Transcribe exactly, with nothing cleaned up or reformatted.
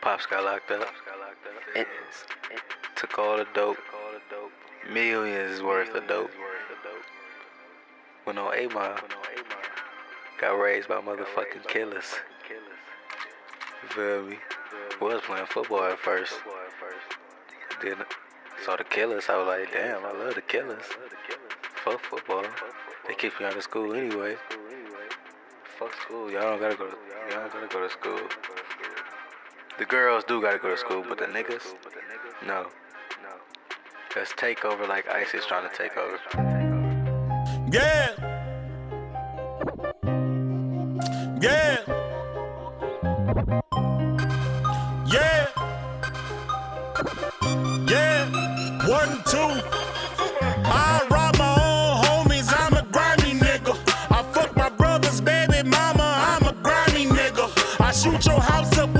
Pops got locked up. It took all the dope. Millions worth of dope. Went on eight mile. Got raised by motherfucking killers. You feel me? Was playing football at first. Then saw the killers. I was like, damn, I love the killers. Fuck football. They kick me out of school anyway. Fuck school. Y'all don't gotta go to, y'all don't gotta go to school. The girls do gotta go to school, but the niggas, no. That's takeover like ISIS trying to take over. Yeah.